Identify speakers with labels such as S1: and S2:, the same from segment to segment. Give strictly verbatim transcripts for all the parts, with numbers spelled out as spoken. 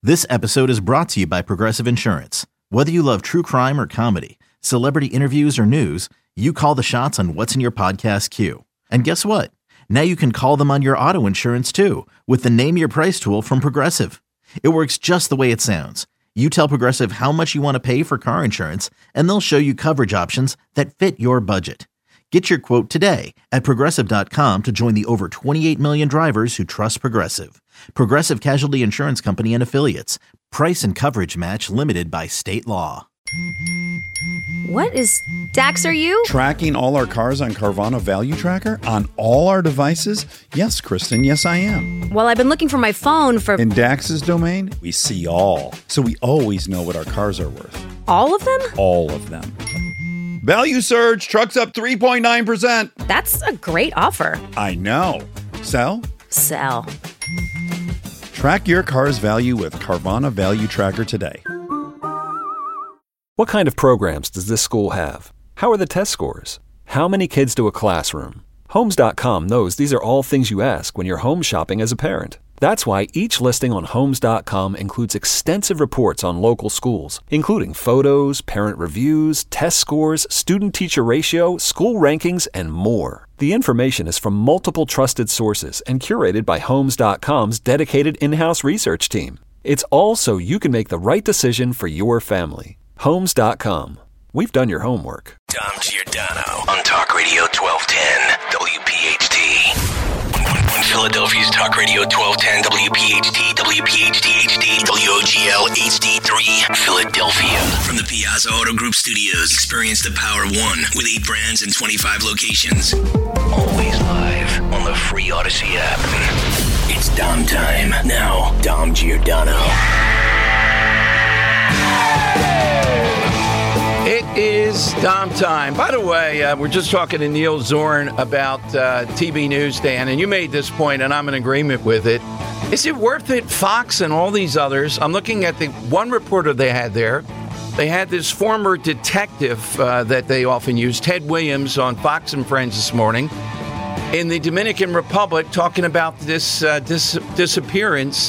S1: This episode is brought to you by Progressive Insurance. Whether you love true crime or comedy, celebrity interviews or news, you call the shots on what's in your podcast queue. And guess what? Now you can call them on your auto insurance too with the Name Your Price tool from Progressive. It works just the way it sounds. You tell Progressive how much you want to pay for car insurance, and they'll show you coverage options that fit your budget. Get your quote today at Progressive dot com to join the over twenty-eight million drivers who trust Progressive. Progressive Casualty Insurance Company and Affiliates. Price and coverage match limited by state law.
S2: What is Dax, are you?
S3: Tracking all our cars on Carvana Value Tracker on all our devices? Yes, Kristen, yes I am.
S2: Well, I've been looking for my phone for...
S3: In Dax's domain, we see all. So we always know what our cars are worth.
S2: All of them?
S3: All of them. Value surge, trucks up three point nine percent.
S2: That's a great offer.
S3: I know. Sell?
S2: Sell.
S3: Track your car's value with Carvana Value Tracker today.
S4: What kind of programs does this school have? How are the test scores? How many kids do a classroom? Homes dot com knows these are all things you ask when you're home shopping as a parent. That's why each listing on Homes dot com includes extensive reports on local schools, including photos, parent reviews, test scores, student-teacher ratio, school rankings, and more. The information is from multiple trusted sources and curated by Homes dot com's dedicated in-house research team. It's all so you can make the right decision for your family. Homes dot com. We've done your homework.
S5: Dom Giordano on Talk Radio twelve ten W P H T. When Philadelphia's Talk Radio twelve ten W P H T, W P H T H D, W O G L H D three, Philadelphia. From the Piazza Auto Group Studios, experience the power of one with eight brands and twenty-five locations. Always live on the free Odyssey app. It's Dom time. Now, Dom Giordano.
S6: It is Dom time. By the way, uh, we're just talking to Neil Zorn about uh, T V News, Dan, and you made this point, and I'm in agreement with it. Is it worth it, Fox and all these others? I'm looking at the one reporter they had there. They had this former detective uh, that they often use, Ted Williams, on Fox and Friends this morning in the Dominican Republic talking about this uh, dis- disappearance.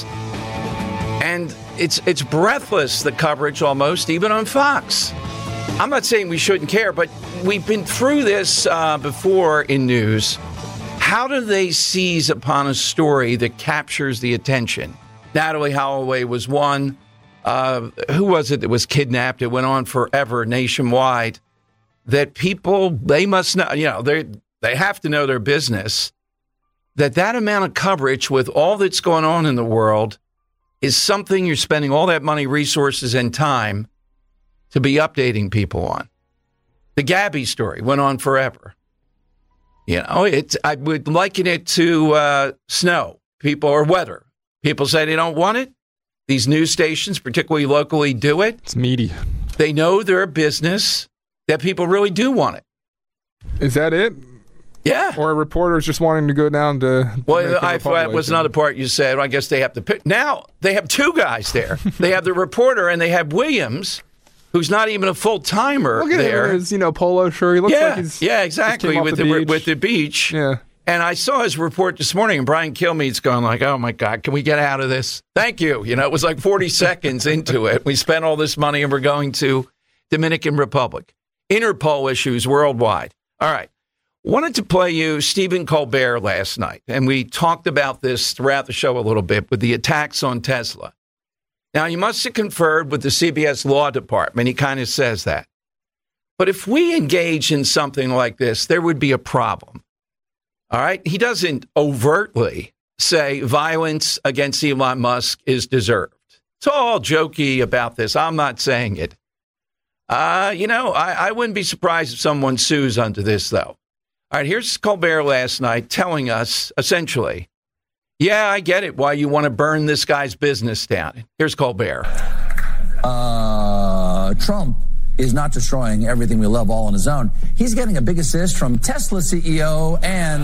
S6: And it's it's breathless, the coverage almost, even on Fox. I'm not saying we shouldn't care, but we've been through this uh, before in news. How do they seize upon a story that captures the attention? Natalie Holloway was one. Uh, who was it that was kidnapped? It went on forever nationwide. That people, they must know, you know, they they have to know their business. That that amount of coverage with all that's going on in the world is something you're spending all that money, resources, and time to be updating people on. The Gabby story went on forever. You know, it's, I would liken it to uh, snow, people, or weather. People say they don't want it. These news stations, particularly locally, do it.
S7: It's media.
S6: They know their business that people really do want it.
S7: Is that it?
S6: Yeah.
S7: Or reporters just wanting to go down to...
S6: Well, I thought that was another part you said. I guess they have to pick. Now, they have two guys there. They have the reporter and they have Williams, who's not even a full-timer
S7: Look at
S6: there.
S7: him in his, you know, polo shirt. He looks
S6: yeah,
S7: like he's...
S6: Yeah, exactly, with the, the with the beach.
S7: Yeah.
S6: And I saw his report this morning, and Brian Kilmeade's going like, oh, my God, can we get out of this? Thank you. You know, it was like forty seconds into it. We spent all this money, and we're going to Dominican Republic. Interpol issues worldwide. All right. Wanted to play you Stephen Colbert last night, and we talked about this throughout the show a little bit with the attacks on Tesla. Now, you must have conferred with the C B S Law Department. He kind of says that. But if we engage in something like this, there would be a problem. All right? He doesn't overtly say violence against Elon Musk is deserved. It's all jokey about this. I'm not saying it. Uh, you know, I, I wouldn't be surprised if someone sues under this, though. All right, here's Colbert last night telling us, essentially, yeah, I get it, why you want to burn this guy's business down. Here's Colbert.
S8: Uh, Trump is not destroying everything we love all on his own. He's getting a big assist from Tesla C E O and...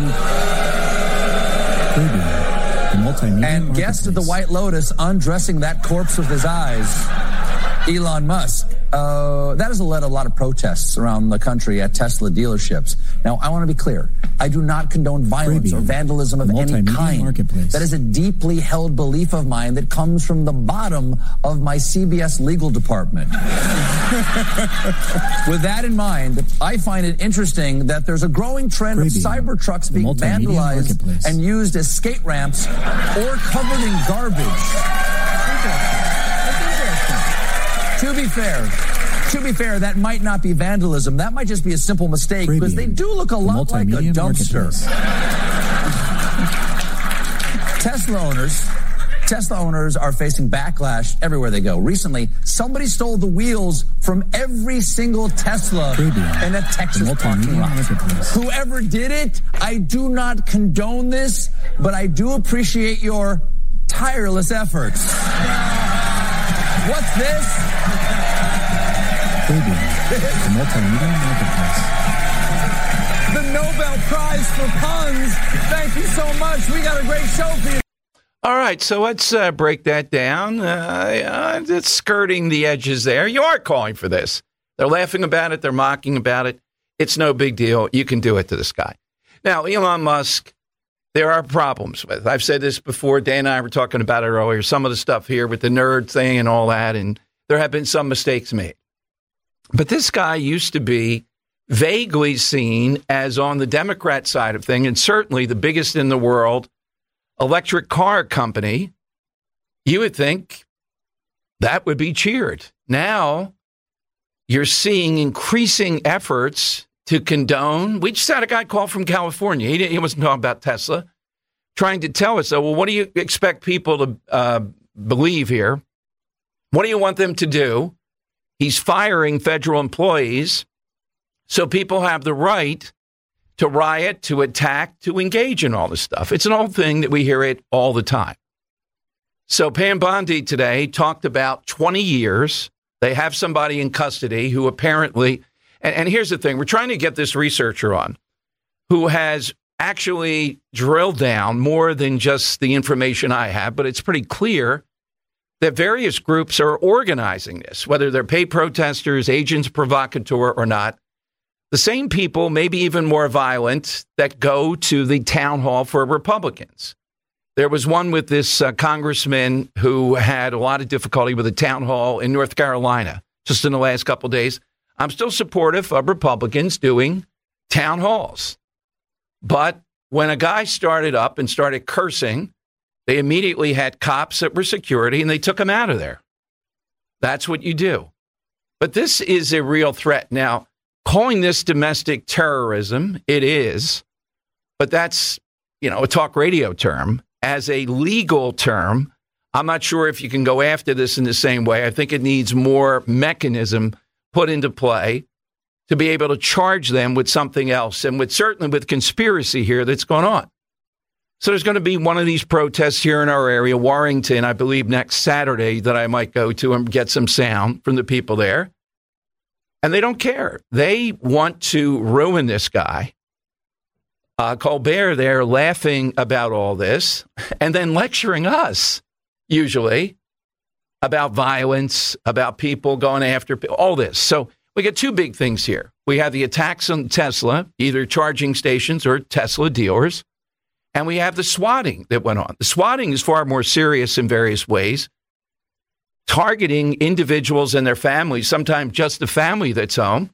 S8: and guest at the White Lotus undressing that corpse with his eyes. Elon Musk. Uh, that has led a lot of protests around the country at Tesla dealerships. Now, I want to be clear. I do not condone violence
S9: Freebie,
S8: or vandalism of any kind. That is a deeply held belief of mine that comes from the bottom of my C B S legal department. With that in mind, I find it interesting that there's a growing trend
S9: Freebie,
S8: of cyber trucks being vandalized and used as skate ramps or covered in garbage. To be fair, to be fair, that might not be vandalism. That might just be a simple mistake
S9: Freebie,
S8: because they do look a lot like a dumpster. Tesla owners, Tesla owners are facing backlash everywhere they go. Recently, somebody stole the wheels from every single Tesla
S9: Freebie,
S8: in a Texas parking lot. Whoever did it, I do not condone this, but I do appreciate your tireless efforts. What's this?
S9: Freebie, the multimedia marketplace.
S8: The Nobel Prize for puns. Thank you so much. We got a great show for you.
S6: All right, so let's uh, break that down. Uh, uh, it's skirting the edges there. You are calling for this. They're laughing about it. They're mocking about it. It's no big deal. You can do it to this guy. Now, Elon Musk, there are problems with. I've said this before. Dan and I were talking about it earlier. Some of the stuff here with the nerd thing and all that, and there have been some mistakes made. But this guy used to be vaguely seen as on the Democrat side of things, and certainly the biggest in the world electric car company. You would think that would be cheered. Now you're seeing increasing efforts to condone. We just had a guy call from California. He, he wasn't talking about Tesla, trying to tell us, oh, well, what do you expect people to uh, believe here? What do you want them to do? He's firing federal employees so people have the right to riot, to attack, to engage in all this stuff. It's an old thing that we hear it all the time. So Pam Bondi today talked about twenty years. They have somebody in custody who apparently, and, and here's the thing, we're trying to get this researcher on who has actually drilled down more than just the information I have, but it's pretty clear that various groups are organizing this, whether they're paid protesters, agents provocateur or not. The same people, maybe even more violent, that go to the town hall for Republicans. There was one with this uh, congressman who had a lot of difficulty with a town hall in North Carolina just in the last couple of days. I'm still supportive of Republicans doing town halls. But when a guy started up and started cursing, they immediately had cops that were security and they took him out of there. That's what you do. But this is a real threat. Now, calling this domestic terrorism, it is, but that's, you know, a talk radio term. As a legal term, I'm not sure if you can go after this in the same way. I think it needs more mechanism put into play to be able to charge them with something else, and with certainly with conspiracy here that's going on. So there's going to be one of these protests here in our area, Warrington, I believe next Saturday, that I might go to and get some sound from the people there. And they don't care. They want to ruin this guy. Uh, Colbert there laughing about all this and then lecturing us, usually, about violence, about people going after all this. So we got two big things here. We have the attacks on Tesla, either charging stations or Tesla dealers. And we have the swatting that went on. The swatting is far more serious in various ways, targeting individuals and their families, sometimes just the family that's home.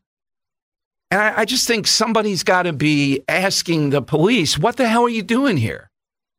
S6: And I, I just think somebody's got to be asking the police, what the hell are you doing here?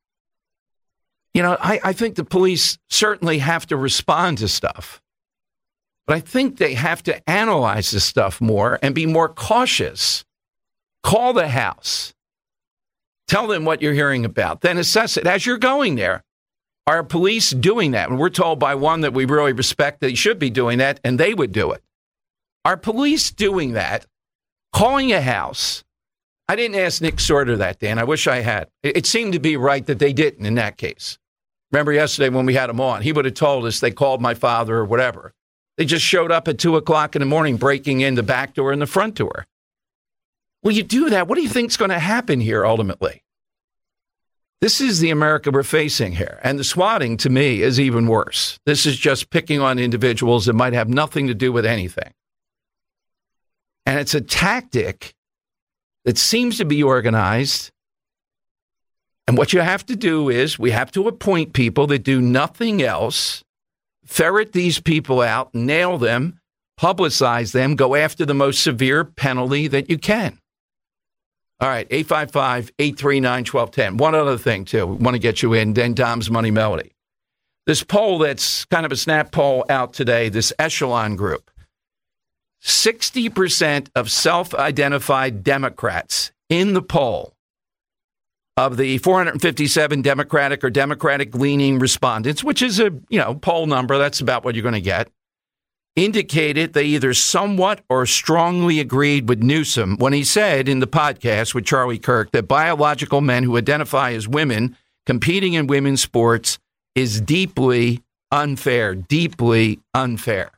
S6: You know, I, I think the police certainly have to respond to stuff. But I think they have to analyze this stuff more and be more cautious. Call the house. Tell them what you're hearing about. Then assess it as you're going there. Are police doing that? And we're told by one that we really respect that he should be doing that, and they would do it. Are police doing that? Calling a house? I didn't ask Nick Sorter that, Dan. I wish I had. It, it seemed to be right that they didn't in that case. Remember yesterday when we had him on, he would have told us they called my father or whatever. They just showed up at two o'clock in the morning, breaking in the back door and the front door. Well, you do that. What do you think is going to happen here ultimately? This is the America we're facing here. And the swatting, to me, is even worse. This is just picking on individuals that might have nothing to do with anything. And it's a tactic that seems to be organized. And what you have to do is we have to appoint people that do nothing else, ferret these people out, nail them, publicize them, go after the most severe penalty that you can. All right, eight five five, eight three nine, one two one zero. One other thing, too. We want to get you in, then Dom's Money Melody. This poll that's kind of a snap poll out today, this Echelon group, sixty percent of self-identified Democrats in the poll of the four hundred fifty-seven Democratic or Democratic-leaning respondents, which is a, you know, poll number, that's about what you're going to get, indicated they either somewhat or strongly agreed with Newsom when he said in the podcast with Charlie Kirk that biological men who identify as women competing in women's sports is deeply unfair, deeply unfair.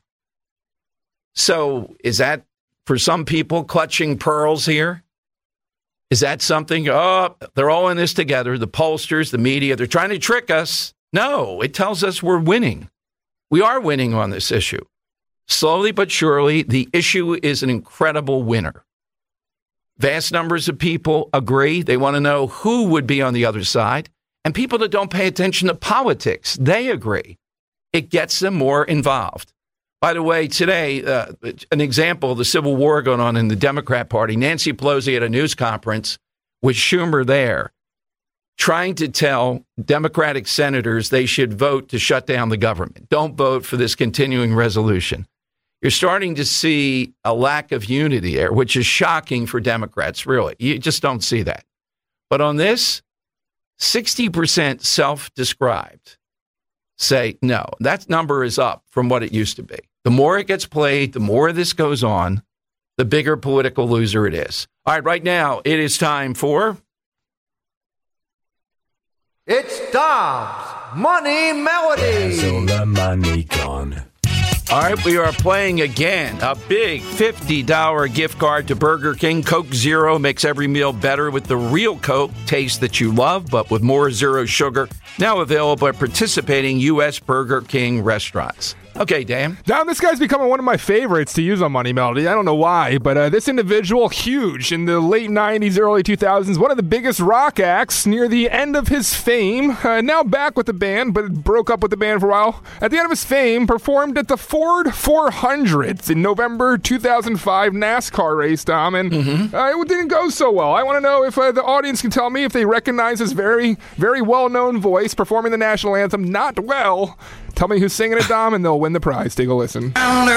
S6: So is that, for some people, clutching pearls here? Is that something, oh, they're all in this together, the pollsters, the media, they're trying to trick us? No, it tells us we're winning. We are winning on this issue. Slowly but surely, the issue is an incredible winner. Vast numbers of people agree. They want to know who would be on the other side. And people that don't pay attention to politics, they agree. It gets them more involved. By the way, today, uh, an example of the civil war going on in the Democrat Party, Nancy Pelosi at a news conference with Schumer there, trying to tell Democratic senators they should vote to shut down the government. Don't vote for this continuing resolution. You're starting to see a lack of unity there, which is shocking for Democrats, really. You just don't see that. But on this, sixty percent self-described say no. That number is up from what it used to be. The more it gets played, the more this goes on, the bigger political loser it is. All right, right now, it is time for...
S10: It's Dom's Money Melody.
S11: So the money gone.
S6: All right, we are playing again. A big fifty dollars gift card to Burger King. Coke Zero makes every meal better with the real Coke taste that you love, but with more zero sugar. Now available at participating U S Burger King restaurants. Okay, Dan.
S7: Now, this guy's becoming one of my favorites to use on Money Melody. I don't know why, but uh, this individual, huge in the late nineties, early two thousands, one of the biggest rock acts near the end of his fame. Uh, now back with the band, but broke up with the band for a while. At the end of his fame, performed at the Ford four hundreds in November two thousand five NASCAR race, Tom, and mm-hmm. uh, it didn't go so well. I want to know if uh, the audience can tell me if they recognize his very, very well-known voice performing the national anthem not well. Tell me who's singing it, Dom, and they'll win the prize. Take a listen.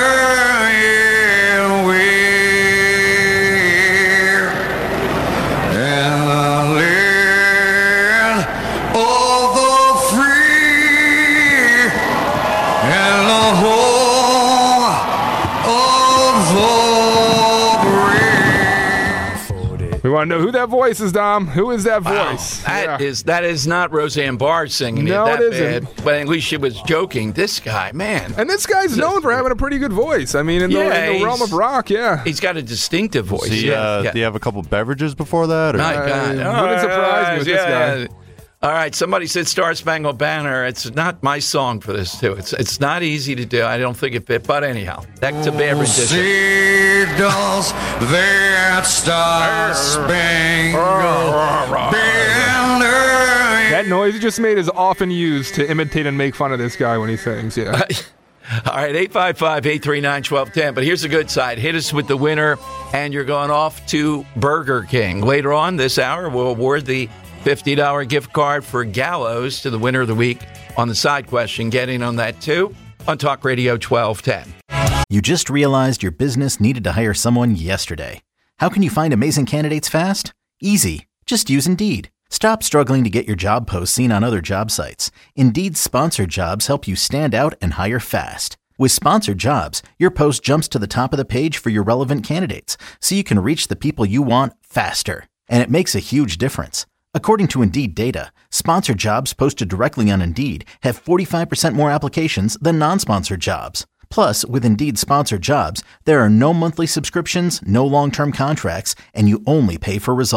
S7: We want to know who that voice is, Dom. Who is that voice?
S6: Wow, that
S7: yeah.
S6: is that is not Roseanne Barr singing
S7: no,
S6: it that
S7: it isn't.
S6: bad. But at least she was joking. This guy, man.
S7: And this guy's known for having a pretty good voice. I mean, in,
S6: yeah,
S7: the, in the realm of rock, yeah.
S6: He's got a distinctive voice.
S12: He,
S6: yeah,
S12: uh,
S6: yeah.
S12: Do you have a couple beverages before that? Or?
S6: My God.
S7: Uh, wouldn't surprise me with
S6: yeah.
S7: this guy.
S6: All right, somebody said Star Spangled Banner. It's not my song for this, too. It's it's not easy to do. I don't think it fit. But anyhow, that's a bad rendition.
S10: Seagulls, that Star Spangled Banner.
S7: That noise he just made is often used to imitate and make fun of this guy when he sings, yeah.
S6: All right, eight five five, eight three nine, one two one zero. But here's the good side. Hit us with the winner, and you're going off to Burger King. Later on this hour, we'll award the fifty dollars gift card for Gallows to the winner of the week on the side question. Getting on that, too, on Talk Radio twelve ten.
S1: You just realized your business needed to hire someone yesterday. How can you find amazing candidates fast? Easy. Just use Indeed. Stop struggling to get your job posts seen on other job sites. Indeed's sponsored jobs help you stand out and hire fast. With sponsored jobs, your post jumps to the top of the page for your relevant candidates, so you can reach the people you want faster. And it makes a huge difference. According to Indeed data, sponsored jobs posted directly on Indeed have forty-five percent more applications than non-sponsored jobs. Plus, with Indeed sponsored jobs, there are no monthly subscriptions, no long-term contracts, and you only pay for results.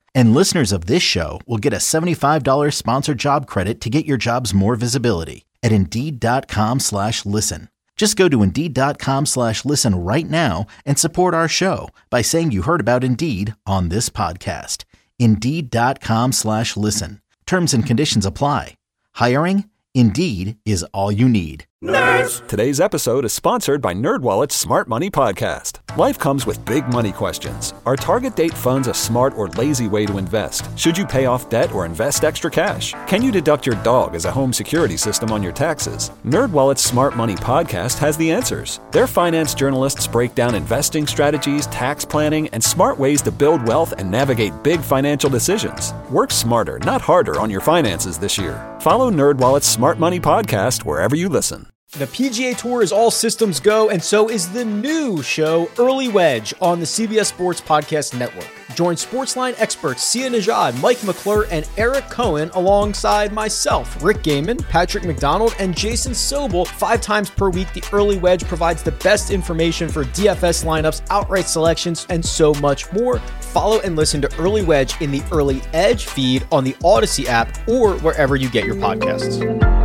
S1: And listeners of this show will get a seventy-five dollars sponsored job credit to get your jobs more visibility at Indeed.com slash listen. Just go to Indeed.com slash listen right now and support our show by saying you heard about Indeed on this podcast. Indeed.com slash listen. Terms and conditions apply. Hiring? Indeed is all you need.
S4: Nerds! Today's episode is sponsored by NerdWallet's Smart Money Podcast. Life comes with big money questions. Are target date funds a smart or lazy way to invest? Should you pay off debt or invest extra cash? Can you deduct your dog as a home security system on your taxes? NerdWallet's Smart Money Podcast has the answers. Their finance journalists break down investing strategies, tax planning, and smart ways to build wealth and navigate big financial decisions. Work smarter, not harder on your finances this year. Follow NerdWallet's Smart Money Podcast wherever you listen.
S13: The P G A Tour is all systems go, and so is the new show, Early Wedge, on the C B S Sports Podcast Network. Join Sportsline experts Sia Nejad, Mike McClure, and Eric Cohen alongside myself, Rick Gaiman, Patrick McDonald, and Jason Sobel. Five times per week, the Early Wedge provides the best information for D F S lineups, outright selections, and so much more. Follow and listen to Early Wedge in the Early Edge feed on the Odyssey app or wherever you get your podcasts.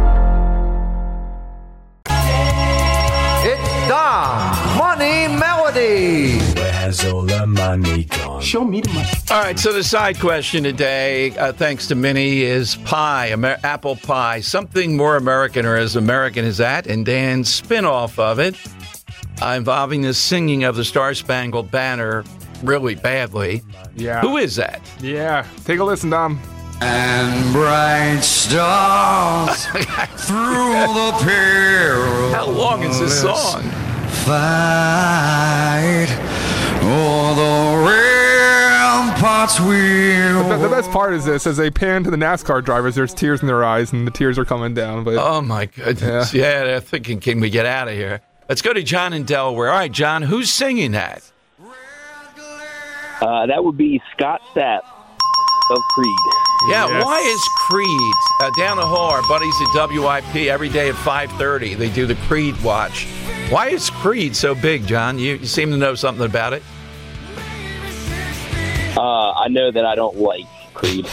S10: Dom's Money Melody.
S11: Where's all the money gone?
S6: Show me the money. All right, so the side question today, uh, thanks to Minnie, is pie, Amer- apple pie. Something more American or as American as that? And Dan's spin-off of it, uh, involving the singing of the Star-Spangled Banner really badly.
S7: Yeah.
S6: Who is that?
S7: Yeah. Take a listen, Dom.
S10: And bright stars through the peril.
S6: How long is this song?
S10: Fight all the ramparts will.
S7: The, the best part is this: as they pan to the NASCAR drivers, there's tears in their eyes, and the tears are coming down. But
S6: oh my goodness! Yeah, yeah they're thinking, can we get out of here? Let's go to John in Delaware. All right, John, who's singing that?
S14: Uh, that would be Scott Stapp of Creed.
S6: Yeah,
S7: Yes.
S6: why is Creed uh, down the hall? Our buddies at W I P every day at five thirty. They do the Creed watch. Why is Creed so big, John? You, you seem to know something about it.
S14: Uh, I know that I don't like Creed.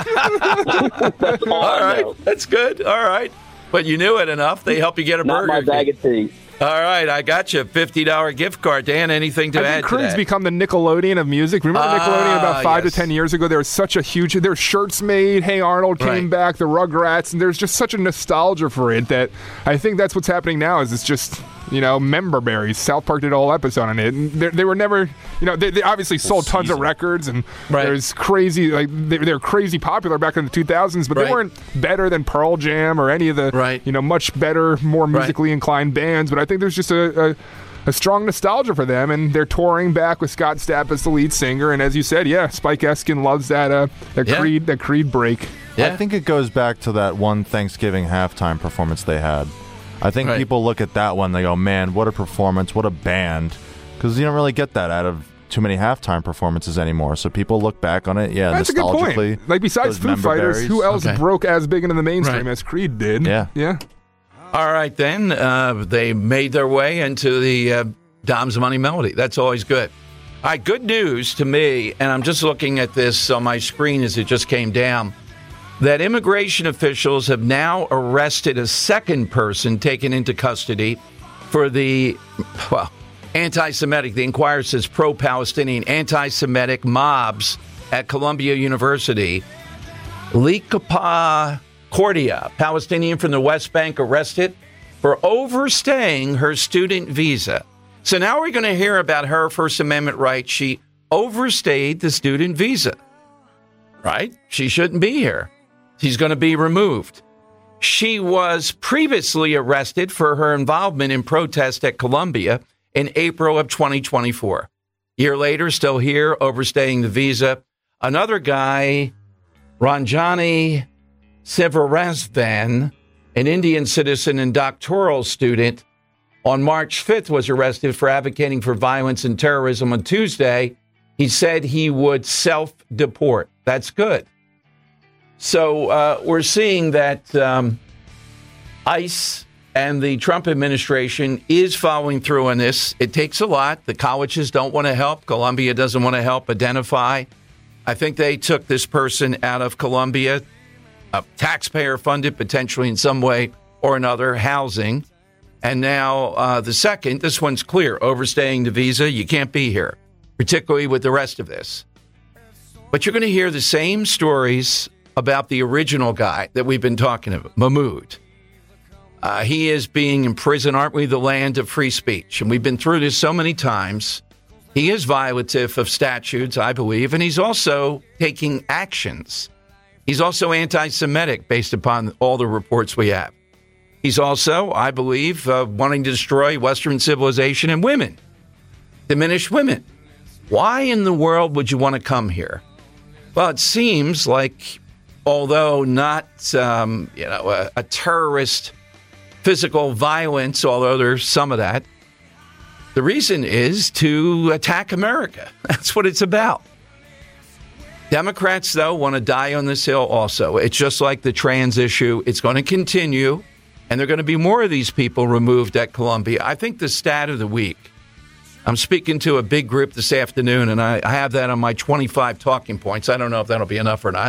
S14: That's all,
S6: all
S14: I
S6: right,
S14: know.
S6: that's good. All right, but you knew it enough. They help you get a
S14: Not
S6: burger.
S14: my bag of tea.
S6: All right, I got you. fifty dollars gift card. Dan, anything to
S7: I
S6: add
S7: think
S6: to
S7: Creed's
S6: that?
S7: become the Nickelodeon of music. Remember
S6: Ah,
S7: Nickelodeon about five
S6: yes.
S7: to ten years ago? There was such a huge. There were shirts made. Hey Arnold came
S6: Right.
S7: back. The Rugrats, and there's just such a nostalgia for it that I think that's what's happening now. Is it's just you know member berries. South Park did a whole episode on it, and they were never you know they, they obviously sold tons of records and
S6: Right.
S7: there's crazy like they, they were crazy popular back in the two thousands, but
S6: Right.
S7: they weren't better than Pearl Jam or any of the
S6: Right.
S7: you know much better, more musically inclined bands. But I think there's just a, a A strong nostalgia for them, and they're touring back with Scott Stapp as the lead singer. And as you said, yeah, Spike Eskin loves that uh, that
S12: Yeah.
S7: Creed that Creed break.
S12: I think it goes back to that one Thanksgiving halftime performance they had. I think
S7: Right.
S12: people look at that one, they go, man, what a performance, what a band. Because you don't really get that out of too many halftime performances anymore. So people look back on it, yeah,
S7: That's a good
S12: nostalgically.
S7: point. Like besides
S12: those
S7: Foo
S12: member
S7: Fighters,
S12: berries.
S7: who else
S6: Okay.
S7: broke as big into the mainstream
S6: Right.
S7: as Creed did?
S12: Yeah,
S7: yeah.
S6: All right, then. Uh, they made their way into the uh, Dom's Money Melody. That's always good. All right, good news to me, and I'm just looking at this on my screen as it just came down, that immigration officials have now arrested a second person taken into custody for the, well, anti-Semitic, the Inquirer says pro-Palestinian anti-Semitic mobs at Columbia University. Likapa Cordia, Palestinian from the West Bank, arrested for overstaying her student visa. So now we're going to hear about her First Amendment right. She overstayed the student visa, right? She shouldn't be here. She's going to be removed. She was previously arrested for her involvement in protest at Columbia in April of twenty twenty-four. Year later, still here, overstaying the visa. Another guy, Ranjani Sivarazvan, an Indian citizen and doctoral student, on March fifth was arrested for advocating for violence and terrorism. On Tuesday, he said he would self-deport. That's good. So uh, we're seeing that um, ICE and the Trump administration is following through on this. It takes a lot. The colleges don't want to help. Columbia doesn't want to help identify I think they took this person out of Columbia, a taxpayer-funded, potentially in some way or another, housing. And now uh, the second, this one's clear, overstaying the visa, you can't be here, particularly with the rest of this. But you're going to hear the same stories about the original guy that we've been talking about, Mahmoud. Uh, he is being imprisoned. Aren't we the land of free speech? And we've been through this so many times. He is violative of statutes, I believe, and he's also taking actions. He's also anti-Semitic based upon all the reports we have. He's also, I believe, uh, wanting to destroy Western civilization and women, diminish women. Why in the world would you want to come here? Well, it seems like, although not um, you know, a, a terrorist physical violence, although there's some of that, the reason is to attack America. That's what it's about. Democrats, though, want to die on this hill also. It's just like the trans issue. It's going to continue, and there are going to be more of these people removed at Columbia. I think the stat of the week, I'm speaking to a big group this afternoon, and I, I have that on my twenty-five talking points. I don't know if that'll be enough or not.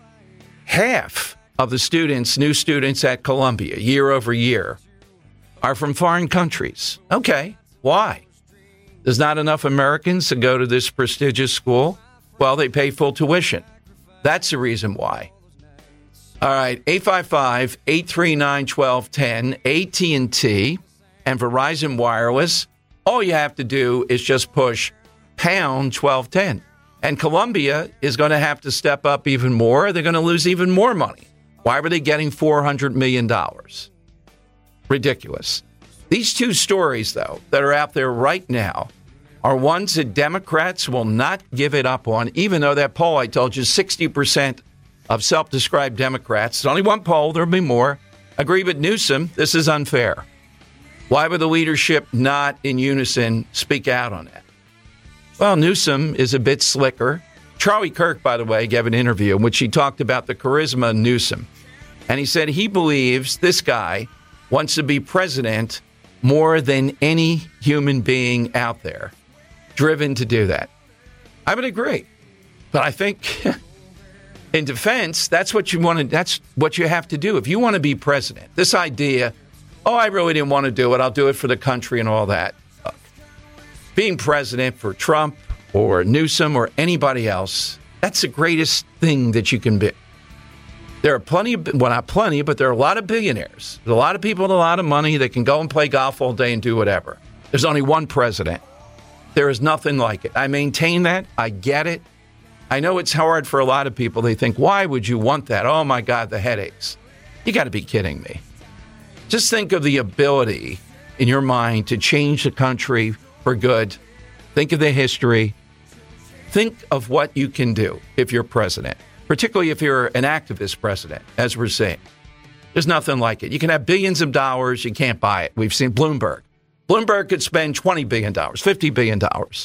S6: Half of the students, new students at Columbia, year over year, are from foreign countries. Okay, why? There's not enough Americans to go to this prestigious school? Well, they pay full tuition. That's the reason why. All right, eight five five, eight three nine, one two one zero, A T and T and Verizon Wireless. All you have to do is just push pound twelve ten. And Columbia is going to have to step up even more. They're going to lose even more money. Why were they getting four hundred million dollars? Ridiculous. These two stories, though, that are out there right now are ones that Democrats will not give it up on, even though that poll I told you, sixty percent of self-described Democrats, it's only one poll, there'll be more, agree with Newsom, this is unfair. Why would the leadership not in unison speak out on that? Well, Newsom is a bit slicker. Charlie Kirk, by the way, gave an interview in which he talked about the charisma of Newsom. And he said he believes this guy wants to be president more than any human being out there, driven to do that. I would agree. But I think in defense, that's what you want to, that's what you have to do. If you want to be president, this idea, oh, I really didn't want to do it, I'll do it for the country and all that. Being president for Trump or Newsom or anybody else, that's the greatest thing that you can be. There are plenty of, well, not plenty, but there are a lot of billionaires. There's a lot of people with a lot of money that can go and play golf all day and do whatever. There's only one president. There is nothing like it. I maintain that. I get it. I know it's hard for a lot of people. They think, why would you want that? Oh, my God, the headaches. You got to be kidding me. Just think of the ability in your mind to change the country for good. Think of the history. Think of what you can do if you're president, particularly if you're an activist president, as we're saying. There's nothing like it. You can have billions of dollars. You can't buy it. We've seen Bloomberg. Bloomberg could spend twenty billion dollars, fifty billion dollars.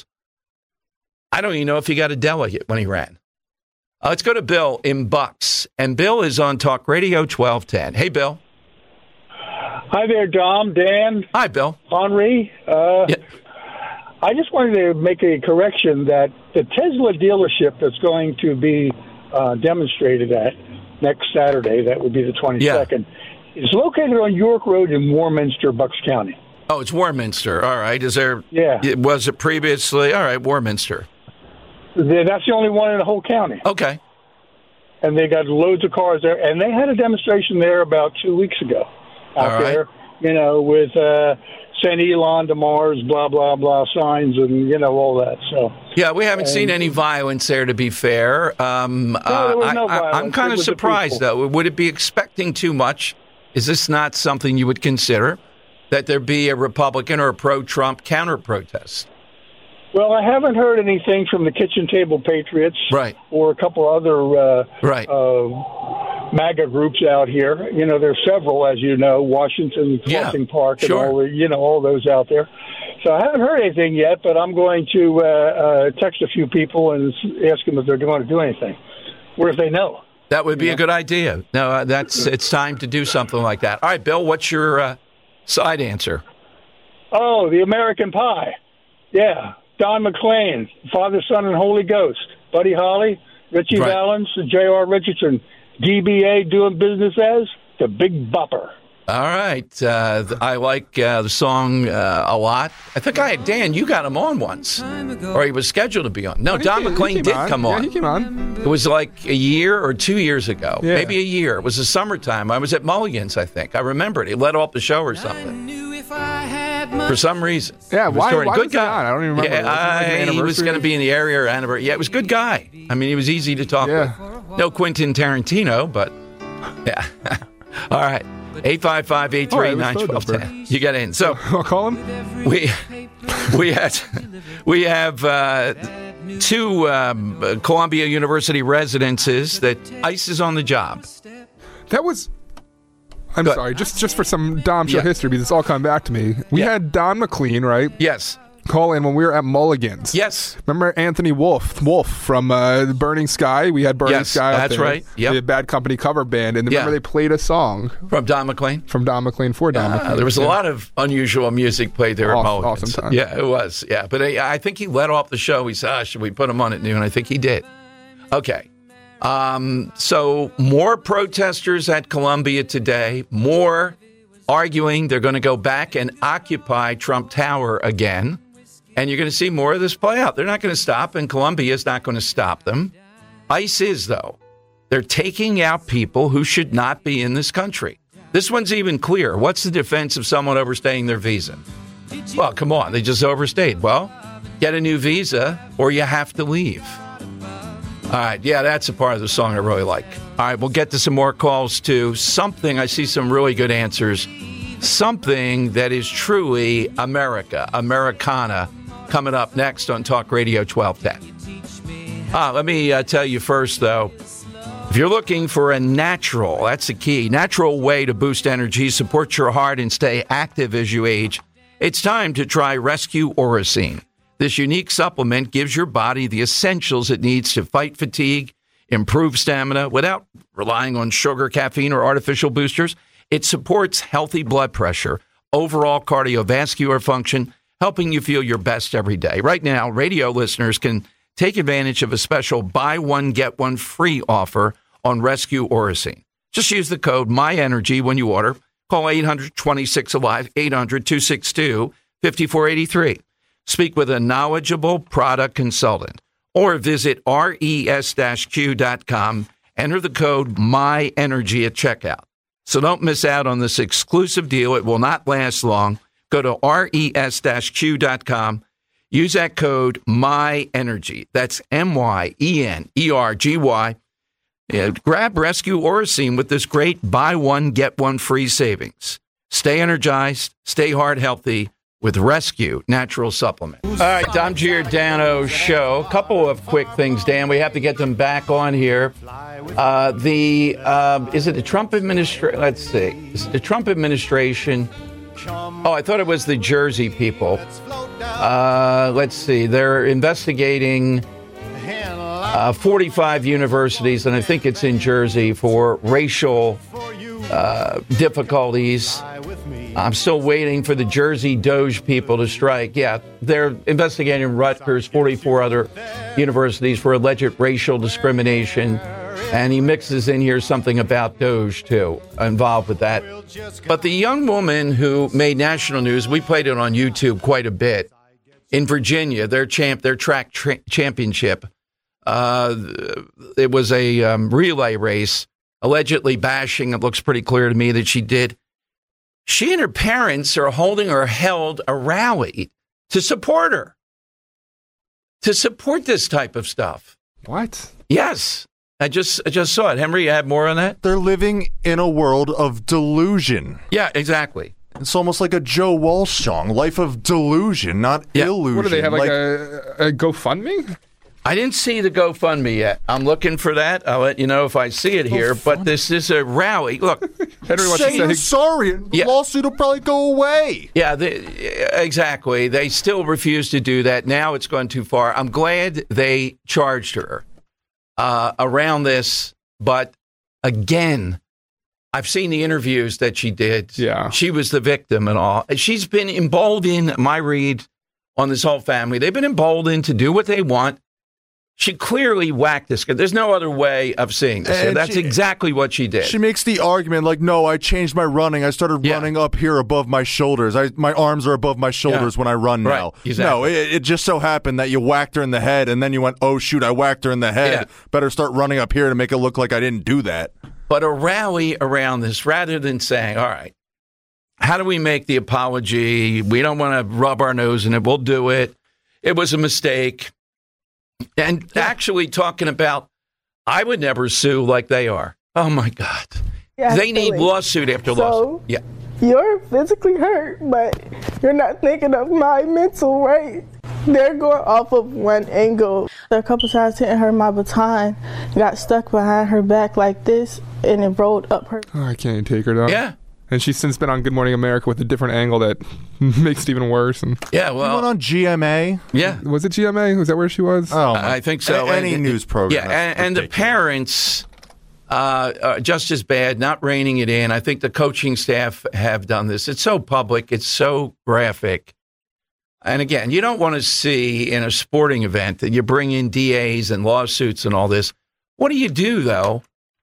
S6: I don't even know if he got a delegate when he ran. Uh, let's go to Bill in Bucks. And Bill is on Talk Radio twelve ten. Hey, Bill.
S15: Hi there, Dom, Dan.
S6: Hi, Bill.
S15: Henri. Uh, yeah. I just wanted to make a correction that the Tesla dealership that's going to be uh, demonstrated at next Saturday, that would be the twenty-second, yeah. is located on York Road in Warminster, Bucks County.
S6: Oh, it's Warminster. All right. Is there?
S15: Yeah.
S6: Was it previously? All right, Warminster.
S15: That's the only one in the whole county.
S6: Okay.
S15: And they got loads of cars there, and they had a demonstration there about two weeks ago out
S6: all right.
S15: there, you know, with uh, Saint Elon to Mars, blah, blah, blah, signs and, you know, all that. So
S6: yeah, we haven't
S15: and,
S6: seen any violence there, to be fair. Um,
S15: no, there was no
S6: I,
S15: violence.
S6: I, I'm kind of surprised, though. Would it be expecting too much? Is this not something you would consider, that there be a Republican or a pro-Trump counter-protest?
S15: Well, I haven't heard anything from the Kitchen Table Patriots
S6: right.
S15: or a couple other uh,
S6: right.
S15: uh, MAGA groups out here. You know, there's several, as you know, Washington, Flushing
S6: yeah,
S15: Park, and
S6: sure.
S15: all the, you know, all those out there. So I haven't heard anything yet, but I'm going to uh, uh, text a few people and ask them if they're going to do anything, or if they know.
S6: That would be
S15: you
S6: a
S15: know?
S6: good idea. No, uh, that's it's time to do something like that. All right, Bill, what's your uh, side answer?
S15: Oh, the American Pie. Yeah. Don McLean, Father, Son, and Holy Ghost. Buddy Holly, Richie
S6: Right.
S15: Valens, J R. Richardson, D B A doing business as the Big Bopper.
S6: All right. Uh, th- I like uh, the song uh, a lot. I think I Dan, you got him on once. Or he was scheduled to be on. No,
S7: Oh, he
S6: Don
S7: came- he
S6: McLean
S7: came
S6: did
S7: on.
S6: come
S7: Yeah,
S6: on.
S7: he came on.
S6: It was like a year or two years ago.
S7: Yeah.
S6: Maybe a year. It was the summertime. I was at Mulligan's, I think. I remember it. He let off the show or something. For some reason.
S7: Yeah,
S6: He was
S7: why-
S6: touring.
S7: why
S6: Good
S7: was he
S6: guy.
S7: on? I don't even remember.
S6: Yeah,
S7: Wasn't it like an
S6: I- he was
S7: anniversary?
S6: going to be in the area or anniversary. Yeah, it was a good guy. I mean, he was easy to talk
S7: Yeah.
S6: with. No Quentin Tarantino, but yeah. All right. eight five five, eight three nine, one two one zero. You get in. So
S7: I'll call him.
S6: we we had we have uh, two um, Columbia University residences that ICE is on the job.
S7: That was. I'm
S6: Go
S7: sorry, just just for some Dom show
S6: Yeah.
S7: history, because it's all coming back to me. We
S6: Yeah.
S7: had Don McLean, right?
S6: Yes.
S7: Call in when we were at Mulligan's.
S6: Yes.
S7: Remember Anthony Wolf, Wolf from uh, Burning Sky? We had Burning
S6: Yes,
S7: Sky out
S6: that's
S7: there.
S6: right. Yep.
S7: We had Bad Company cover band, and
S6: Yeah.
S7: remember they played a song
S6: From Don McLean?
S7: from Don McLean for Don
S6: Ah,
S7: McLean.
S6: there was a
S7: Yeah.
S6: lot of unusual music played there at
S7: Awesome-
S6: Mulligan's.
S7: awesome time.
S6: Yeah, it was. Yeah, but I, I think he let off the show. He said, ah, should we put him on at noon? I think he did. Okay. Um, so more protesters at Columbia today, more arguing they're going to go back and occupy Trump Tower again. And you're going to see more of this play out. They're not going to stop, and Columbia is not going to stop them. ICE is, though. They're taking out people who should not be in this country. This one's even clear. What's the defense of someone overstaying their visa? Well, come on. They just overstayed. Well, get a new visa or you have to leave. All right. Yeah, that's a part of the song I really like. All right. We'll get to some more calls to something. I see some really good answers. Something that is truly America, Americana, coming up next on Talk Radio twelve ten. Ah, let me uh, tell you first, though. If you're looking for a natural, that's the key, natural way to boost energy, support your heart, and stay active as you age, it's time to try Rescue Orosine. This unique supplement gives your body the essentials it needs to fight fatigue, improve stamina without relying on sugar, caffeine, or artificial boosters. It supports healthy blood pressure, overall cardiovascular function, helping you feel your best every day. Right now, radio listeners can take advantage of a special buy one, get one free offer on Rescue Orosine. Just use the code MyEnergy when you order. Call eight hundred, twenty-six, alive, eight hundred, two six two, five four eight three. Speak with a knowledgeable product consultant or visit res q dot com. Enter the code MyEnergy at checkout. So don't miss out on this exclusive deal. It will not last long. Go to res q dot com. Use that code MyEnergy. That's M Y E N E R G Y. Yeah, grab Rescue Orosine with this great buy one, get one free savings. Stay energized, stay heart healthy with Rescue Natural Supplement. All right, Dom Giordano Show. A couple of quick things, Dan. We have to get them back on here. Uh, the uh, is it the Trump administration? Let's see. Is it the Trump administration? Oh, I thought it was the Jersey people. Uh, let's see. They're investigating uh, forty-five universities, and I think it's in Jersey, for racial uh, difficulties. I'm still waiting for the Jersey Doge people to strike. Yeah, they're investigating Rutgers, forty-four other universities for alleged racial discrimination. And he mixes in here something about Doge, too, involved with that. But the young woman who made national news, we played it on YouTube quite a bit, in Virginia, their champ, their track tra- championship. Uh, it was a um, relay race, allegedly bashing. It looks pretty clear to me that she did. She and her parents are holding or held a rally to support her, to support this type of stuff.
S7: What?
S6: Yes. I just I just saw it. Henry, you have more on that?
S12: They're living in a world of delusion.
S6: Yeah, exactly.
S12: It's almost like a Joe Walsh song, Life of Delusion, not
S6: Yeah.
S12: illusion.
S7: What do they have, like, a, a GoFundMe?
S6: I didn't see the GoFundMe yet. I'm looking for that. I'll let you know if I see it here. But this is a rally. Look,
S7: Henry wants
S12: Say
S7: to
S12: you're
S7: say,
S12: sorry, and the
S6: Yeah.
S12: lawsuit will probably go away.
S6: yeah, they, exactly. They still refuse to do that. Now it's gone too far. I'm glad they charged her uh, around this. But again, I've seen the interviews that she did.
S7: Yeah.
S6: She was the victim and all. She's been emboldened, my read on this whole family. They've been emboldened to do what they want. She clearly whacked this guy. There's no other way of seeing this.
S12: And
S6: That's
S12: she-
S6: exactly what she did.
S12: She makes the argument like, no, I changed my running. I started
S6: Yeah.
S12: running up here above my shoulders. I, my arms are above my shoulders
S6: Yeah.
S12: when I run
S6: Right,
S12: now.
S6: exactly.
S12: No, it, it just so happened that you whacked her in the head, and then you went, oh, shoot, I whacked her in the head.
S6: Yeah.
S12: Better start running up here to make it look like I didn't do that.
S6: But a rally around this rather than saying, all right, how do we make the apology? We don't want to rub our nose in it. We'll do it. It was a mistake. And actually talking about, I would never sue like they are. Oh, my God.
S16: Yeah,
S6: they need
S16: silly.
S6: lawsuit after
S16: So-
S6: lawsuit. Yeah.
S16: You're physically hurt, but you're not thinking of my mental, right? They're going off of one angle. A couple times hitting her my baton, got stuck behind her back like this, and it rolled up her.
S7: Oh, I can't even take her down.
S6: Yeah.
S7: And she's since been on Good Morning America with a different angle that makes it even worse. And
S6: Yeah,
S12: You
S6: well,
S12: went on G M A?
S6: yeah.
S7: was it G M A? Was that where she was?
S12: Oh, my-
S6: I think so.
S12: A- any
S6: And-
S12: news program.
S6: Yeah,
S12: that's
S6: and, and the
S12: ridiculous.
S6: parents uh, are just as bad, not reining it in. I think the coaching staff have done this. It's so public. It's so graphic. And again, you don't want to see in a sporting event that you bring in D As and lawsuits and all this. What do you do, though,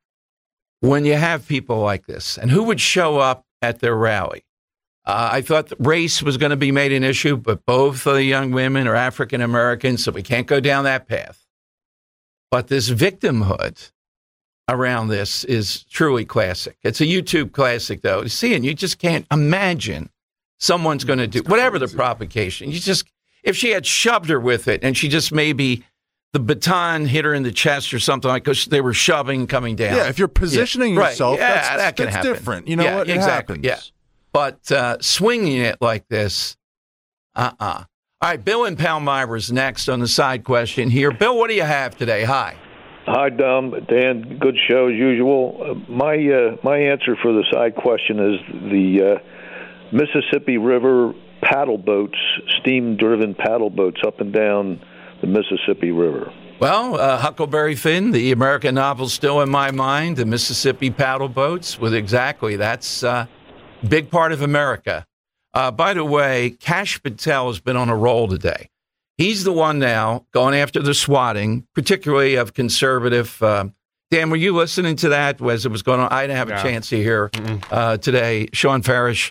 S6: when you have people like this? And who would show up at their rally? Uh, I thought that race was going to be made an issue, but both of the young women are African American, so we can't go down that path. But this victimhood around this is truly classic. It's a YouTube classic, though. To see it, you just can't imagine someone's going to do whatever the provocation. You just, if she had shoved her with it, and she just maybe the baton hit her in the chest or something like because they were shoving coming down.
S12: Yeah, if you're positioning
S6: Yeah, right.
S12: yourself,
S6: yeah,
S12: that's,
S6: that can
S12: that's
S6: happen.
S12: different. You know
S6: Yeah,
S12: what? It
S6: exactly.
S12: happens.
S6: Yeah. But uh, swinging it like this, uh-uh. All right, Bill in Palmyra's next on the side question here. Bill, what do you have today? Hi.
S17: Hi, Dom. Dan, good show as usual. Uh, my uh, my answer for the side question is the uh, Mississippi River paddle boats, steam-driven paddle boats up and down the Mississippi River.
S6: Well, uh, Huckleberry Finn, the American novel still in my mind, the Mississippi paddle boats with exactly, that's a uh, big part of America. Uh, by the way, Kash Patel has been on a roll today. He's the one now going after the swatting, particularly of conservative. Uh, Dan, were you listening to that as it was going on? I didn't have a
S7: No.
S6: chance to hear uh, today. Sean Farish,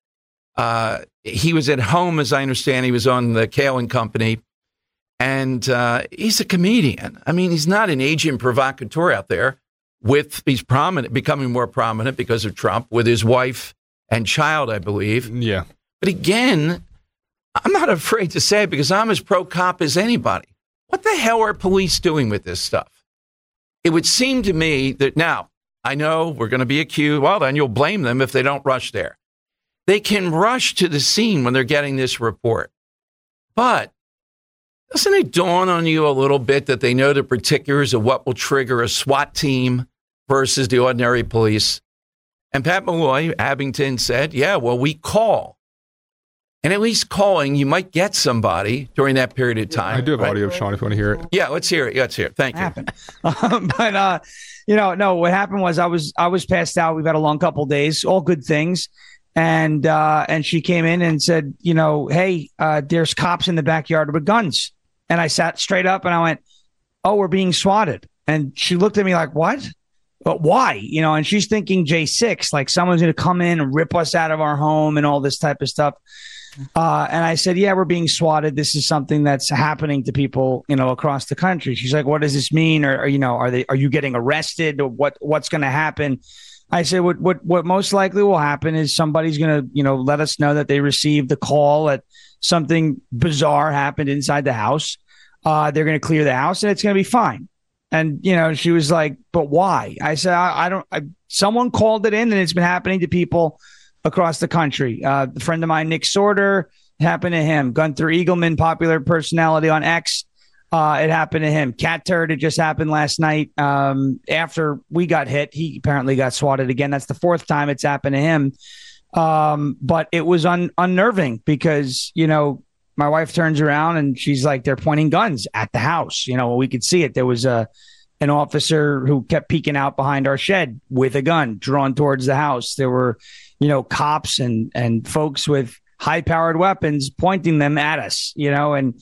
S6: uh, he was at home, as I understand. He was on the Kale and Company. And uh, he's a comedian. I mean, he's not an agent provocateur out there. With he's prominent, becoming more prominent because of Trump with his wife and child, I believe.
S7: Yeah.
S6: But again, I'm not afraid to say it because I'm as pro-cop as anybody. What the hell are police doing with this stuff? It would seem to me that now, I know we're going to be accused. Well, then you'll blame them if they don't rush there. They can rush to the scene when they're getting this report. But doesn't it dawn on you a little bit that they know the particulars of what will trigger a SWAT team versus the ordinary police? And Pat Malloy, Abington, said, yeah, well, we call. And at least calling, you might get somebody during that period of time.
S7: I do have
S6: right?
S7: audio of Sean if you want to hear it.
S6: Yeah, let's hear it. Let's hear it. Thank you.
S18: Happened. Um, but, uh, you know, no, what happened was I was I was passed out. We've had a long couple of days, all good things. And uh, and she came in and said, you know, hey, uh, there's cops in the backyard with guns. And I sat straight up and I went, oh, we're being swatted. And she looked at me like, what? But why? You know, and she's thinking J six, like someone's going to come in and rip us out of our home and all this type of stuff. Uh, and I said, yeah, we're being swatted. This is something that's happening to people, you know, across the country. She's like, what does this mean? Or, or you know, are they, are you getting arrested or what, what's going to happen? I said, what, what, what most likely will happen is somebody's going to, you know, let us know that they received the call that something bizarre happened inside the house. Uh, they're going to clear the house and it's going to be fine. And, you know, she was like, but why? I said, I, I don't, I, someone called it in and it's been happening to people across the country. Uh, a friend of mine, Nick Sorter, it happened to him. Gunther Eagleman, popular personality on X, uh, it happened to him. Cat Turd, it just happened last night. Um, after we got hit, he apparently got swatted again. That's the fourth time it's happened to him. Um, but it was un- unnerving because, you know, my wife turns around and she's like, they're pointing guns at the house. You know, we could see it. There was a an officer who kept peeking out behind our shed with a gun drawn towards the house. There were, you know, cops and and folks with high powered weapons pointing them at us, you know, and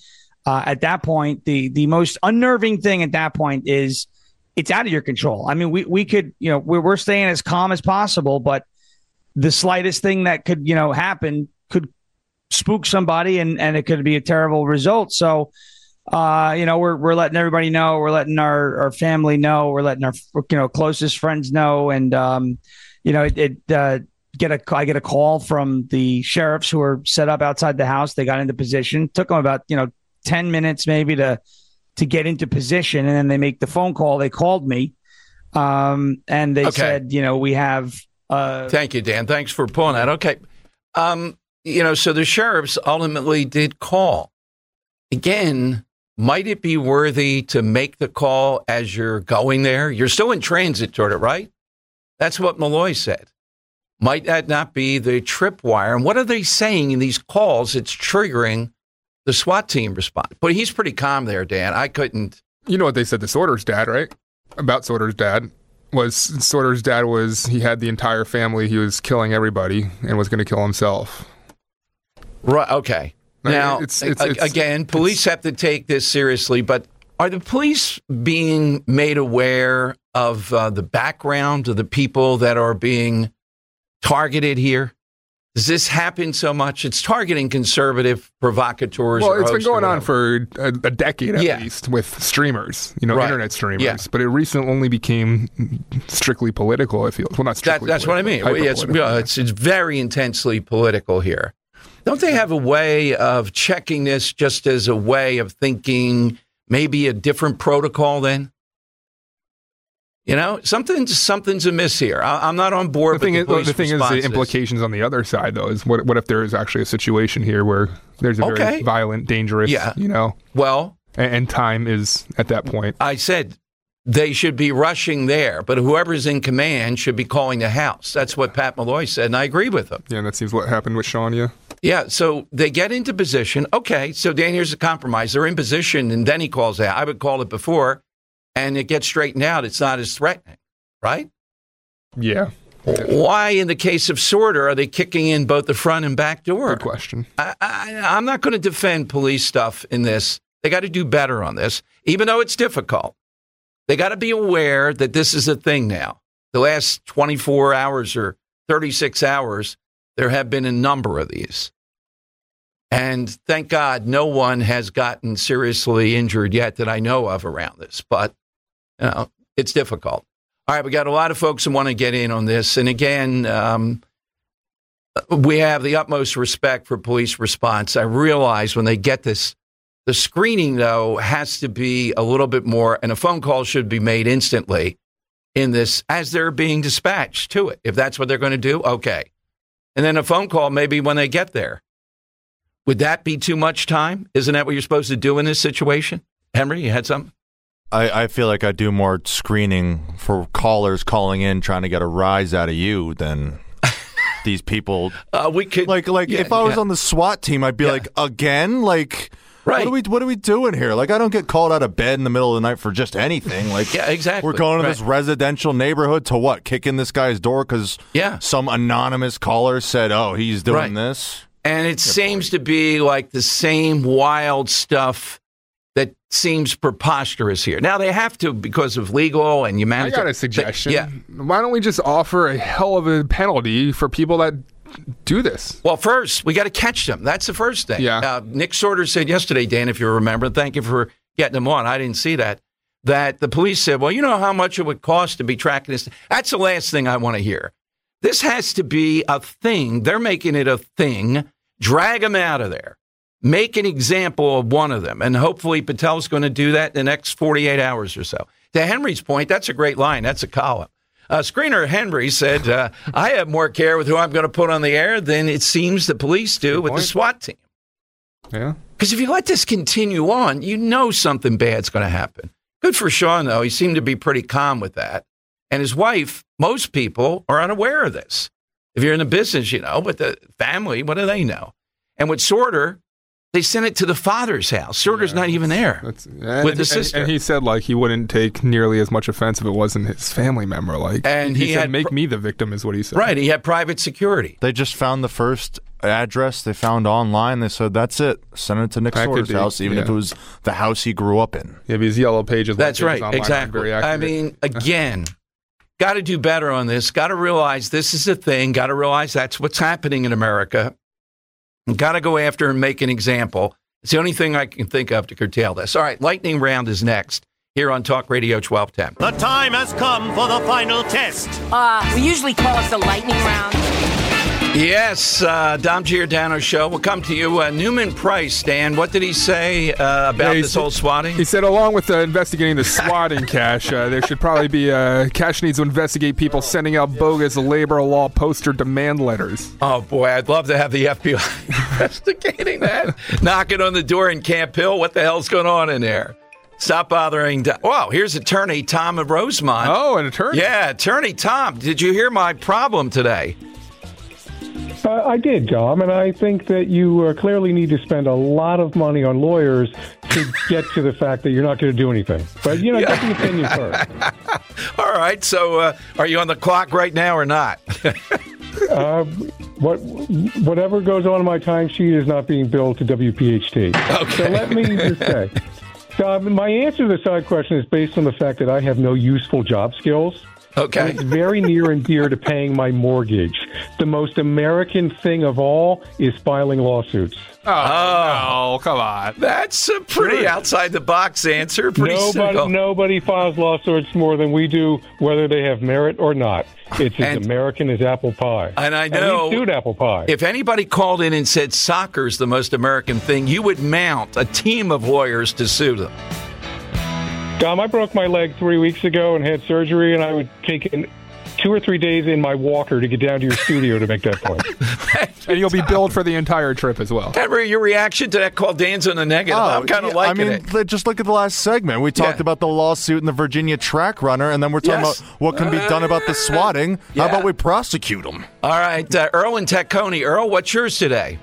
S18: Uh, at that point, the the most unnerving thing at that point is it's out of your control. I mean, we we could, you know, we're, we're staying as calm as possible, but the slightest thing that could, you know, happen could spook somebody, and, and it could be a terrible result. So, uh, you know, we're we're letting everybody know, we're letting our, our family know, we're letting our, you know, closest friends know, and um, you know, it. it uh, Get a, I get a call from the sheriffs who are set up outside the house. They got into position. Took them about, you know, ten minutes maybe to to get into position, and then they make the phone call. They called me, um, and they
S6: Okay.
S18: said, you know, we have. Uh,
S6: Thank you, Dan. Thanks for pulling that. Okay, um, you know, so the sheriffs ultimately did call. Again, might it be worthy to make the call as you're going there? You're still in transit toward it, right? That's what Malloy said. Might that not be the tripwire? And what are they saying in these calls that's triggering the SWAT team response? But he's pretty calm there, Dan. I couldn't.
S7: You know what they said to Sorter's dad, right? About Sorter's dad. Was Sorter's dad was, he had the entire family. He was killing everybody and was going to kill himself.
S6: Right. Okay. Now,
S7: it's, it's,
S6: a-
S7: it's,
S6: again, police have to take this seriously, but are the police being made aware of uh, the background of the people that are being targeted here? Does this happen so much? It's targeting conservative provocateurs.
S7: Well,
S6: or
S7: it's been
S6: hosts or
S7: going on
S6: whatever.
S7: for a, a decade at
S6: Yeah.
S7: least with streamers, you know,
S6: Right.
S7: internet streamers.
S6: Yeah.
S7: But it recently only became strictly political, I feel. Well, not
S6: That,
S7: strictly
S6: that's what I mean.
S7: political,
S6: It's,
S7: hyper-political.
S6: yeah, it's, it's very intensely political here. Don't they have a way of checking this just as a way of thinking maybe a different protocol then? You know, something's, something's amiss here. I, I'm not on board
S7: The thing,
S6: with
S7: is,
S6: the police
S7: the thing is, the
S6: responses.
S7: implications on the other side, though, is what what if there is actually a situation here where there's a
S6: Okay.
S7: very violent, dangerous,
S6: Yeah.
S7: you know,
S6: Well,
S7: and, and time is at that point.
S6: I said they should be rushing there, but whoever's in command should be calling the house. That's what Pat Malloy said, and I agree with him.
S7: Yeah, and that seems what happened with Sean, yeah.
S6: Yeah, so they get into position. Okay, so Dan, here's the compromise. They're in position, and then he calls out. I would call it before, and it gets straightened out. It's not as threatening, right?
S7: Yeah.
S6: Why, in the case of Sorter, are they kicking in both the front and back door?
S7: Good question.
S6: I, I, I'm not going to defend police stuff in this. They got to do better on this, even though it's difficult. They got to be aware that this is a thing now. The last twenty-four hours or thirty-six hours, there have been a number of these. And thank God no one has gotten seriously injured yet that I know of around this. But, you know, it's difficult. All right, we got a lot of folks who want to get in on this. And again, um, we have the utmost respect for police response. I realize when they get this, the screening, though, has to be a little bit more, and a phone call should be made instantly in this as they're being dispatched to it. If that's what they're going to do, okay. And then a phone call maybe when they get there. Would that be too much time? Isn't that what you're supposed to do in this situation? Henry, you had something?
S12: I, I feel like I do more screening for callers calling in trying to get a rise out of you than these people.
S6: Uh, we could
S12: like like
S6: yeah,
S12: if I was
S6: yeah.
S12: on the SWAT team, I'd be
S6: Yeah.
S12: like, again, like.
S6: Right.
S12: What are we What are we doing here? Like, I don't get called out of bed in the middle of the night for just anything. Like,
S6: Yeah, exactly.
S12: we're going to
S6: Right.
S12: this residential neighborhood to what? Kick in this guy's door because
S6: Yeah.
S12: some anonymous caller said, "Oh, he's doing
S6: Right.
S12: this."
S6: And it seems to be like the same wild stuff that seems preposterous here. Now, they have to because of legal and
S7: I
S6: humanitarian.
S7: got a suggestion.
S6: Yeah.
S7: Why don't we just offer a hell of a penalty for people that do this?
S6: Well, first, we got to catch them. That's the first thing.
S7: Yeah.
S6: Uh, Nick Sorter said yesterday, Dan, if you remember, thank you for getting him on. I didn't see that. That the police said, well, you know how much it would cost to be tracking this. That's the last thing I want to hear. This has to be a thing. They're making it a thing. Drag them out of there. Make an example of one of them. And hopefully Patel's going to do that in the next forty-eight hours or so. To Henry's point, that's a great line. That's a column. Uh, screener Henry said, uh, I have more care with who I'm going to put on the air than it seems the police do with the SWAT team.
S7: Yeah.
S6: Because if you let this continue on, you know something bad's going to happen. Good for Sean, though. He seemed to be pretty calm with that. And his wife, most people are unaware of this. If you're in the business, you know, but the family, what do they know? And with Sorter, They sent it to the father's house. Schroeder's yeah, not even there
S7: and,
S6: with the sister.
S7: And, and he said like he wouldn't take nearly as much offense if it wasn't his family member. Like,
S6: and
S7: he,
S6: he
S7: said,
S6: had
S7: "Make
S6: pr-
S7: me the victim," is what he said.
S6: Right. He had private security.
S12: They just found the first address they found online. They said, "That's it. Send it to Nick Schroeder's house, even yeah. if it was the house he grew up in."
S7: Yeah, these yellow pages.
S6: That's
S7: pages
S6: right. Exactly. I mean, again. Got to do better on this. Got to realize this is a thing. Got to realize that's what's happening in America. Got to go after and make an example. It's the only thing I can think of to curtail this. All right, lightning round is next here on Talk Radio twelve ten.
S19: The time has come for the final test.
S20: Uh, we usually call it the lightning round.
S6: Yes, uh, Dom Giordano Show will come to you. Uh, Newman Price, Dan, what did he say uh, about
S7: yeah,
S6: this
S7: said,
S6: whole swatting?
S7: He said along with uh, investigating the swatting, Cash, uh, there should probably be, uh, Cash needs to investigate people sending out bogus labor law poster demand letters.
S6: Oh, boy, I'd love to have the F B I investigating that. Knocking on the door in Camp Hill. What the hell's going on in there? Stop bothering. Do- wow, here's attorney Tom of Rosemont.
S7: Oh, an attorney?
S6: Yeah, attorney Tom. Did you hear my problem today?
S21: Uh, I did, Dom, and I think that you uh, clearly need to spend a lot of money on lawyers to get to the fact that you're not going to do anything. But, you know, yeah. get the opinion first.
S6: All right, so uh, are you on the clock right now or not?
S21: uh, what Whatever goes on in my timesheet is not being billed to W P H T.
S6: Okay.
S21: So let me just say, Dom, my answer to the side question is based on the fact that I have no useful job skills.
S6: Okay.
S21: And it's very near and dear to paying my mortgage. The most American thing of all is filing lawsuits.
S7: Oh, oh no, come on.
S6: That's a pretty outside-the-box answer. Pretty
S21: nobody,
S6: simple.
S21: Nobody files lawsuits more than we do, whether they have merit or not. It's as
S6: and,
S21: American as apple pie.
S6: And I know,
S21: and we sued apple pie.
S6: If anybody called in and said soccer's the most American thing, you would mount a team of lawyers to sue them.
S21: Dom, I broke my leg three weeks ago and had surgery, and I would take in two or three days in my walker to get down to your studio to make that point.
S7: And you'll be billed for the entire trip as well.
S6: Henry, your reaction to that call, Dan's on the negative.
S12: Oh,
S6: I'm kind of
S12: yeah,
S6: liking
S12: I mean,
S6: it.
S12: Just look at the last segment. We talked
S6: yeah.
S12: about the lawsuit in the Virginia track runner, and then we're talking
S6: yes.
S12: about what can be done about the swatting.
S6: Yeah.
S12: How about we prosecute them?
S6: All right, uh, Earl and Tacony. Earl, what's yours today?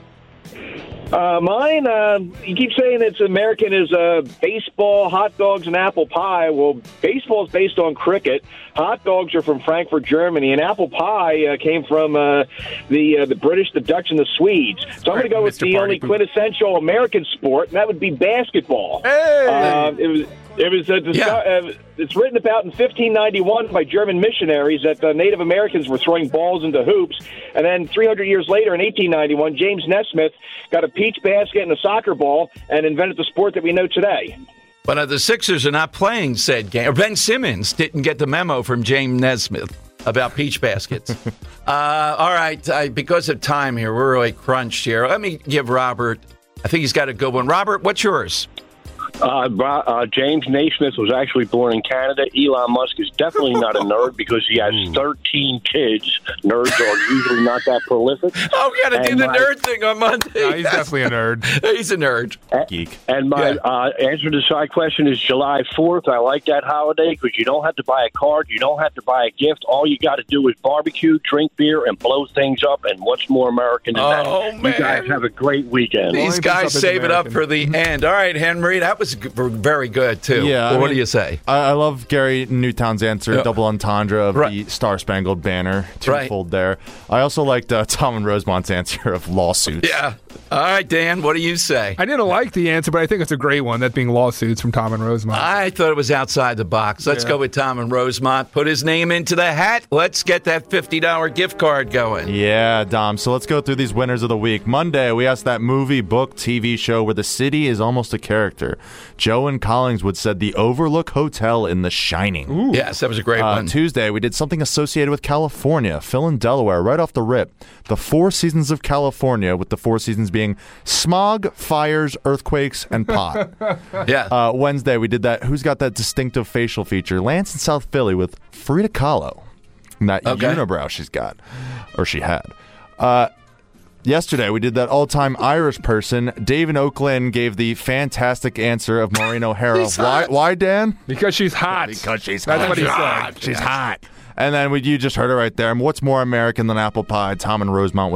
S22: Uh, mine, uh, you keep saying it's American as uh, baseball, hot dogs, and apple pie. Well, baseball is based on cricket. Hot dogs are from Frankfurt, Germany, and apple pie uh, came from uh, the uh, the British, the Dutch, and the Swedes. So I'm going to go with the only quintessential American sport, and that would be basketball.
S6: Hey!
S22: Uh, it was. It was uh, disco-
S6: yeah.
S22: uh, it's written about in fifteen ninety-one by German missionaries that uh, Native Americans were throwing balls into hoops, and then three hundred years later, in eighteen ninety-one, James Nesmith got a peach basket and a soccer ball and invented the sport that we know today.
S6: But uh, the Sixers are not playing said game. Or Ben Simmons didn't get the memo from James Nesmith about peach baskets. uh, all right, uh, because of time here, we're really crunched here. Let me give Robert. I think he's got a good one. Robert, what's yours?
S23: Uh, uh, James Naismith was actually born in Canada. Elon Musk is definitely not a nerd because he has thirteen kids. Nerds are usually not that prolific.
S6: Oh, we got to do the my, nerd thing on Monday.
S7: No, he's definitely a nerd.
S6: He's a nerd.
S12: Geek.
S23: And my yeah. uh, answer to the side question is July fourth. I like that holiday because you don't have to buy a card. You don't have to buy a gift. All you got to do is barbecue, drink beer, and blow things up. And what's more American than
S6: oh,
S23: that?
S6: Oh, man.
S23: You guys have a great weekend.
S6: These guys save it up for the end. All right, Henry, that was very good, too.
S12: Yeah.
S6: Well, what
S12: mean,
S6: do you say?
S12: I, I love Gary Newtown's answer, yeah. double entendre of right. the Star-Spangled Banner, twofold right. there. I also liked uh, Tom and Rosemont's answer of lawsuits.
S6: Yeah. All right, Dan, what do you say?
S7: I didn't like the answer, but I think it's a great one, that being lawsuits from Tom and Rosemont.
S6: I thought it was outside the box. Let's yeah. go with Tom and Rosemont. Put his name into the hat. Let's get that fifty dollars gift card going.
S12: Yeah, Dom. So let's go through these winners of the week. Monday, we asked that movie, book, T V show where the city is almost a character. Joe and Collingswood said the Overlook Hotel in The Shining.
S6: Ooh. Yes, that was a great
S12: uh,
S6: one.
S12: Tuesday, we did something associated with California. Phil in Delaware, right off the rip. The Four Seasons of California, with the four seasons being smog, fires, earthquakes, and pot.
S6: yeah.
S12: Uh, Wednesday, we did that. Who's got that distinctive facial feature? Lance in South Philly with Frida Kahlo. And that okay. unibrow she's got, or she had. Uh, yesterday, we did that all-time Irish person. Dave in Oakland gave the fantastic answer of Maureen O'Hara. Why, why, Dan?
S7: Because she's hot.
S12: Because she's
S7: That's
S12: hot.
S7: what he
S12: hot.
S7: said.
S12: She's hot. And then we, you just heard it right there. What's more American than apple pie? Tom and Rosemont with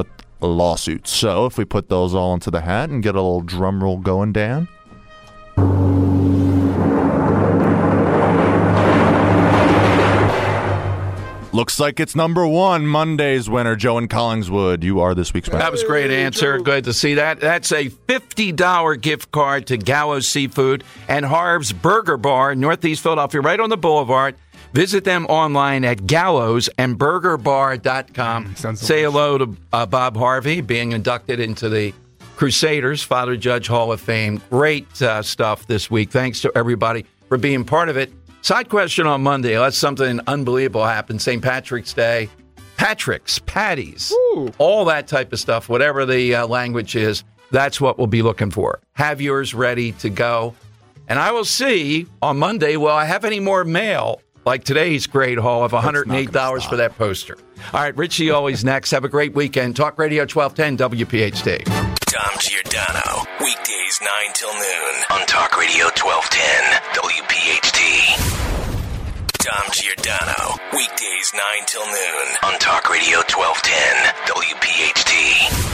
S12: lawsuits. So if we put those all into the hat and get a little drum roll going, Dan. Looks like it's number one, Monday's winner, Joe in Collingswood. You are this week's winner.
S6: That was a great answer. Good to see that. That's a fifty dollars gift card to Gallows Seafood and Harv's Burger Bar in Northeast Philadelphia, right on the boulevard. Visit them online at gallows and burger bar dot com. Mm, Say hello to uh, Bob Harvey, being inducted into the Crusaders Father Judge Hall of Fame. Great uh, stuff this week. Thanks to everybody for being part of it. Side question on Monday. Let's something unbelievable happen. Saint Patrick's Day. Patrick's, patties, Ooh. all that type of stuff, whatever the uh, language is, that's what we'll be looking for. Have yours ready to go. And I will see on Monday, will I have any more mail like today's great haul of one hundred eight dollars for that poster. All right, Richie always next. Have a great weekend. Talk Radio twelve ten W P H T.
S2: Dom Giordano, weekdays nine till noon on Talk Radio twelve ten W P H T. Dom Giordano, weekdays nine till noon on Talk Radio twelve ten W P H T.